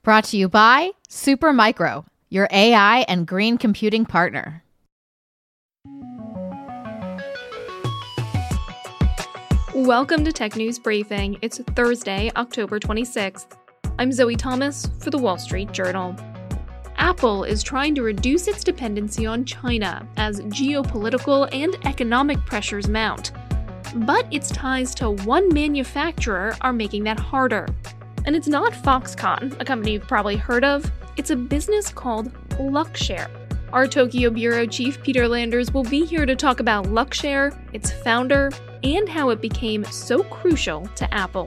Brought to you by Supermicro, your AI and green computing partner. Welcome to Tech News Briefing. It's Thursday, October 26th. I'm Zoe Thomas for The Wall Street Journal. Apple is trying to reduce its dependency on China as geopolitical and economic pressures mount. But its ties to one manufacturer are making that harder. And it's not Foxconn, a company you've probably heard of. It's a business called Luxshare. Our Tokyo Bureau Chief Peter Landers will be here to talk about Luxshare, its founder, and how it became so crucial to Apple.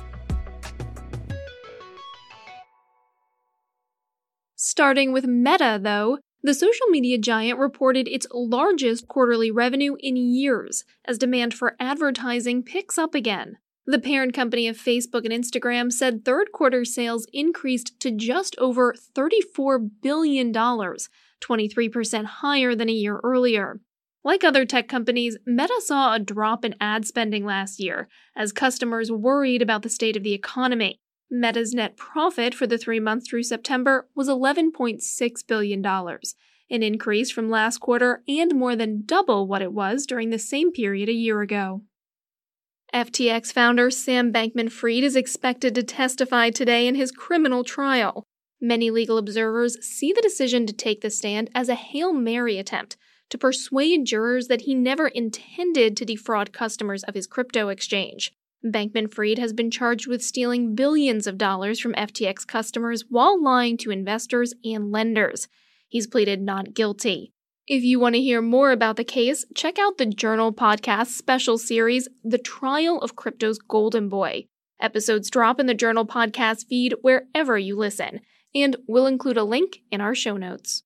Starting with Meta, though, the social media giant reported its largest quarterly revenue in years as demand for advertising picks up again. The parent company of Facebook and Instagram said third-quarter sales increased to just over $34 billion, 23% higher than a year earlier. Like other tech companies, Meta saw a drop in ad spending last year as customers worried about the state of the economy. Meta's net profit for the 3 months through September was $11.6 billion, an increase from last quarter and more than double what it was during the same period a year ago. FTX founder Sam Bankman-Fried is expected to testify today in his criminal trial. Many legal observers see the decision to take the stand as a Hail Mary attempt to persuade jurors that he never intended to defraud customers of his crypto exchange. Bankman-Fried has been charged with stealing billions of dollars from FTX customers while lying to investors and lenders. He's pleaded not guilty. If you want to hear more about the case, check out the Journal podcast special series, The Trial of Crypto's Golden Boy. Episodes drop in the Journal podcast feed wherever you listen, and we'll include a link in our show notes.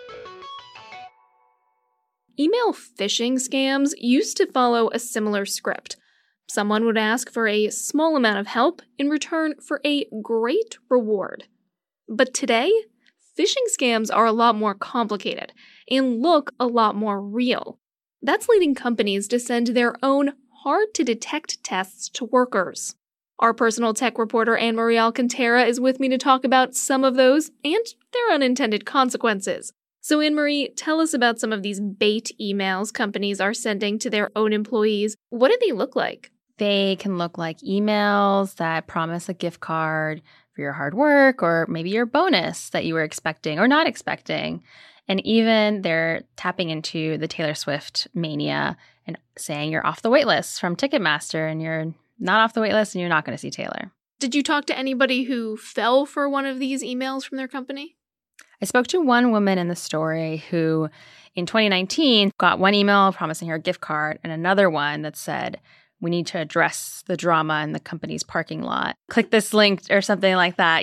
Email phishing scams used to follow a similar script. Someone would ask for a small amount of help in return for a great reward. But today, phishing scams are a lot more complicated and look a lot more real. That's leading companies to send their own hard-to-detect tests to workers. Our personal tech reporter Anne-Marie Alcantara is with me to talk about some of those and their unintended consequences. So Anne-Marie, tell us about some of these bait emails companies are sending to their own employees. What do they look like? They can look like emails that promise a gift card for your hard work or maybe your bonus that you were expecting or not expecting. And even they're tapping into the Taylor Swift mania and saying you're off the wait list from Ticketmaster and you're not off the wait list and you're not going to see Taylor. Did you talk to anybody who fell for one of these emails from their company? I spoke to one woman in the story who in 2019 got one email promising her a gift card and another one that said, we need to address the drama in the company's parking lot. Click this link or something like that,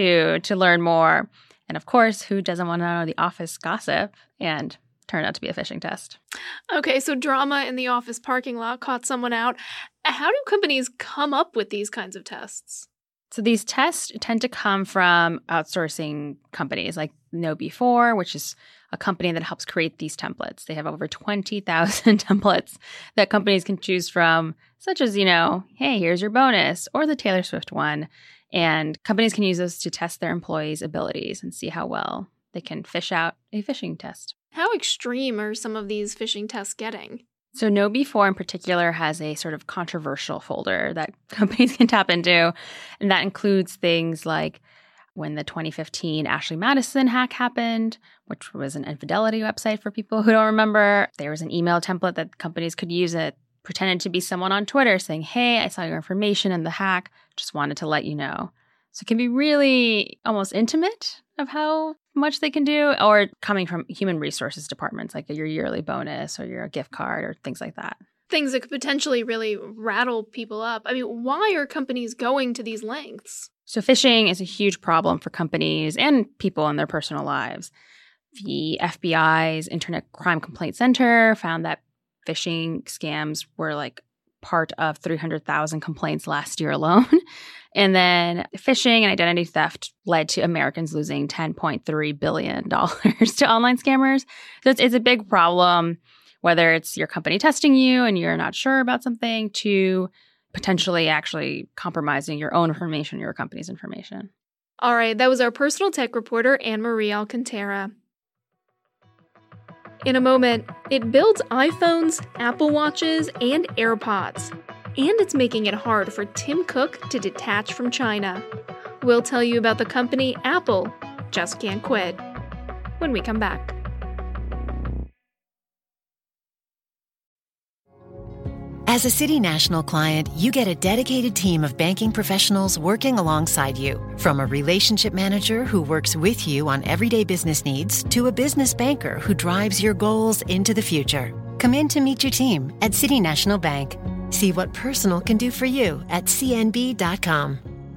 to learn more. And of course, who doesn't want to know the office gossip? And turned out to be a phishing test. Okay, so drama in the office parking lot caught someone out. How do companies come up with these kinds of tests? So these tests tend to come from outsourcing companies like KnowBe4, which is a company that helps create these templates. They have over 20,000 templates that companies can choose from, such as, hey, here's your bonus, or the Taylor Swift one. And companies can use those to test their employees' abilities and see how well they can fish out a phishing test. How extreme are some of these phishing tests getting? So KnowBe4 in particular has a sort of controversial folder that companies can tap into. And that includes things like when the 2015 Ashley Madison hack happened, which was an infidelity website for people who don't remember. There was an email template that companies could use that pretended to be someone on Twitter saying, hey, I saw your information in the hack, just wanted to let you know. So it can be really almost intimate of how much they can do, or coming from human resources departments, like your yearly bonus or your gift card or things like that. Things that could potentially really rattle people up. I mean, why are companies going to these lengths? So phishing is a huge problem for companies and people in their personal lives. The FBI's Internet Crime Complaint Center found that phishing scams were like part of 300,000 complaints last year alone. And then phishing and identity theft led to Americans losing $10.3 billion to online scammers. So it's a big problem, whether it's your company testing you and you're not sure about something, to potentially actually compromising your own information, your company's information. All right, that was our personal tech reporter, Anne-Marie Alcantara. In a moment, it builds iPhones, Apple Watches, and AirPods. And it's making it hard for Tim Cook to detach from China. We'll tell you about the company Apple just can't quit when we come back. As a City National client, you get a dedicated team of banking professionals working alongside you. From a relationship manager who works with you on everyday business needs to a business banker who drives your goals into the future. Come in to meet your team at City National Bank. See what personal can do for you at cnb.com.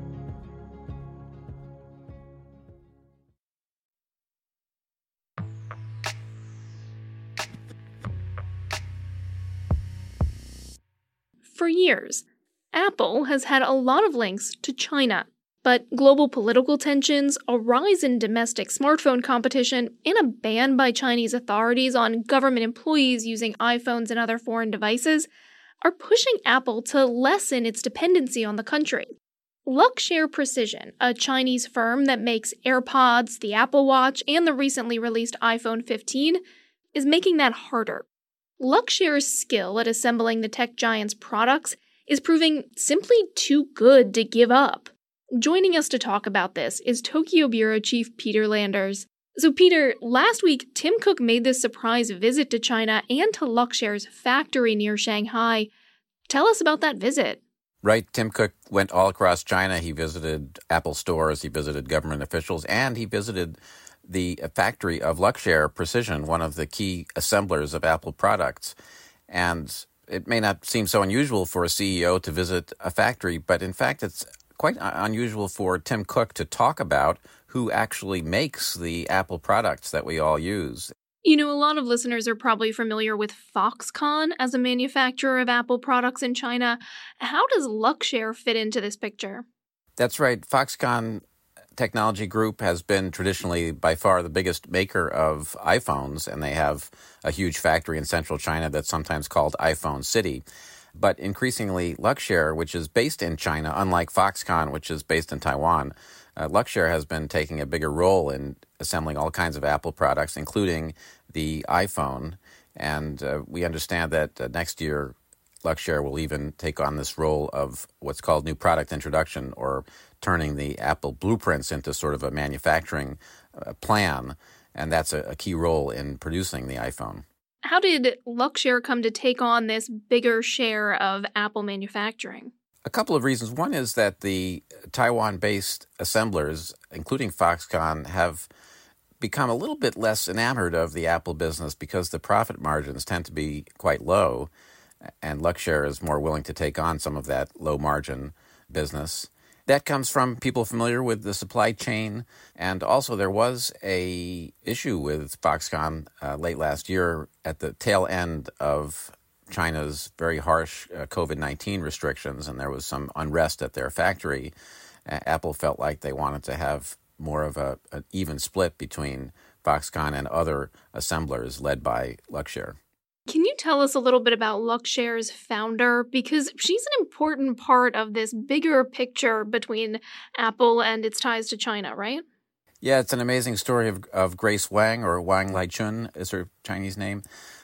For years, Apple has had a lot of links to China, but global political tensions, a rise in domestic smartphone competition, and a ban by Chinese authorities on government employees using iPhones and other foreign devices are pushing Apple to lessen its dependency on the country. Luxshare Precision, a Chinese firm that makes AirPods, the Apple Watch, and the recently released iPhone 15, is making that harder. Luxshare's skill at assembling the tech giant's products is proving simply too good to give up. Joining us to talk about this is Tokyo Bureau Chief Peter Landers. So Peter, last week, Tim Cook made this surprise visit to China and to Luxshare's factory near Shanghai. Tell us about that visit. Right. Tim Cook went all across China. He visited Apple stores, he visited government officials, and he visited the factory of Luxshare Precision, one of the key assemblers of Apple products. And it may not seem so unusual for a CEO to visit a factory, but in fact, it's quite unusual for Tim Cook to talk about who actually makes the Apple products that we all use. You know, a lot of listeners are probably familiar with Foxconn as a manufacturer of Apple products in China. How does Luxshare fit into this picture? That's right. Foxconn Technology Group has been traditionally by far the biggest maker of iPhones, and they have a huge factory in central China that's sometimes called iPhone City. But increasingly, Luxshare, which is based in China, unlike Foxconn, which is based in Taiwan, Luxshare has been taking a bigger role in assembling all kinds of Apple products, including the iPhone. And we understand that next year, Luxshare will even take on this role of what's called new product introduction, or turning the Apple blueprints into sort of a manufacturing plan. And that's a key role in producing the iPhone. How did Luxshare come to take on this bigger share of Apple manufacturing? A couple of reasons. One is that the Taiwan-based assemblers, including Foxconn, have become a little bit less enamored of the Apple business because the profit margins tend to be quite low, and Luxshare is more willing to take on some of that low-margin business. That comes from people familiar with the supply chain, and also there was a issue with Foxconn late last year at the tail end of China's very harsh COVID-19 restrictions, and there was some unrest at their factory. Apple felt like they wanted to have more of an even split between Foxconn and other assemblers led by Luxshare. Can you tell us a little bit about Luxshare's founder? Because she's an important part of this bigger picture between Apple and its ties to China, right? Yeah, it's an amazing story of Grace Wang, or Wang Laichun is her Chinese name,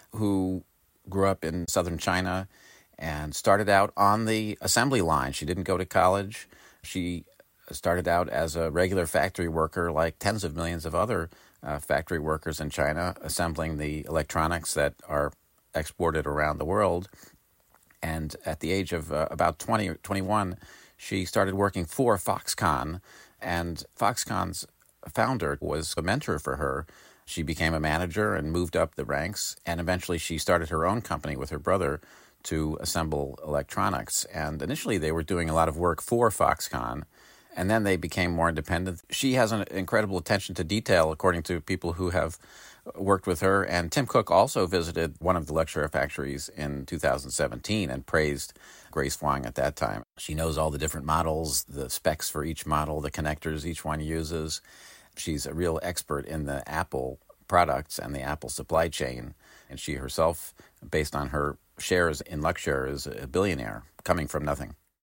who grew up in southern China and started out on the assembly line. She didn't go to college. She started out as a regular factory worker like tens of millions of other factory workers in China, assembling the electronics that are exported around the world. And at the age of about 20 or 21, she started working for Foxconn. And Foxconn's founder was a mentor for her. She became a manager and moved up the ranks. And eventually she started her own company with her brother to assemble electronics. And initially they were doing a lot of work for Foxconn. And then they became more independent. She has an incredible attention to detail, according to people who have worked with her. And Tim Cook also visited one of the Luxshare factories in 2017 and praised Grace Wang at that time. She knows all the different models, the specs for each model, the connectors each one uses. She's a real expert in the Apple products and the Apple supply chain. And she herself, based on her shares in Luxshare, is a billionaire coming from nothing.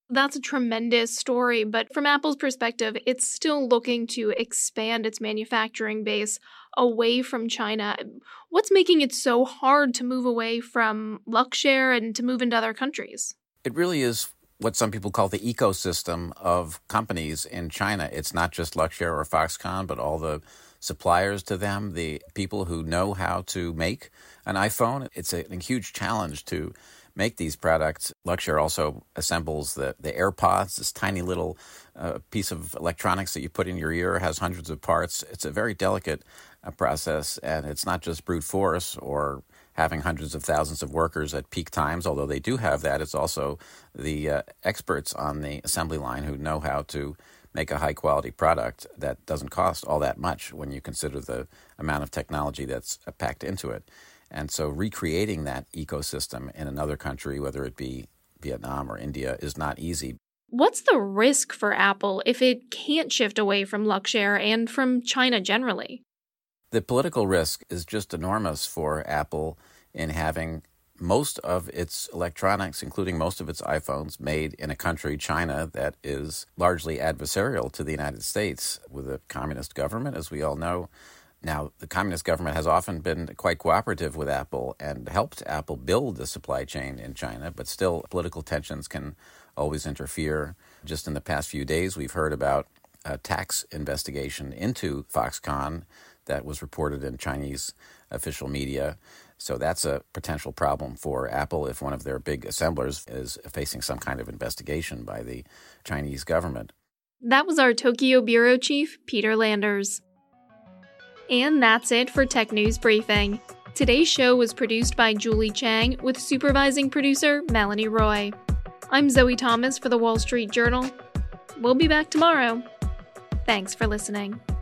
That's a tremendous story, but from Apple's perspective, it's still looking to expand its manufacturing base away from China. What's making it so hard to move away from Luxshare and to move into other countries? It really is what some people call the ecosystem of companies in China. It's not just Luxshare or Foxconn, but all the suppliers to them, the people who know how to make an iPhone. It's a huge challenge to make these products. Luxshare also assembles the AirPods, this tiny little piece of electronics that you put in your ear, has hundreds of parts. It's a very delicate process, and it's not just brute force or having hundreds of thousands of workers at peak times, although they do have that. It's also the experts on the assembly line who know how to make a high-quality product that doesn't cost all that much when you consider the amount of technology that's packed into it. And so recreating that ecosystem in another country, whether it be Vietnam or India, is not easy. What's the risk for Apple if it can't shift away from Luxshare and from China generally? The political risk is just enormous for Apple in having most of its electronics, including most of its iPhones, made in a country, China, that is largely adversarial to the United States with a communist government, as we all know. Now, the communist government has often been quite cooperative with Apple and helped Apple build the supply chain in China, but still political tensions can always interfere. Just in the past few days, we've heard about a tax investigation into Foxconn that was reported in Chinese official media. So that's a potential problem for Apple if one of their big assemblers is facing some kind of investigation by the Chinese government. That was our Tokyo Bureau Chief, Peter Landers. And that's it for Tech News Briefing. Today's show was produced by Julie Chang with supervising producer Melanie Roy. I'm Zoe Thomas for The Wall Street Journal. We'll be back tomorrow. Thanks for listening.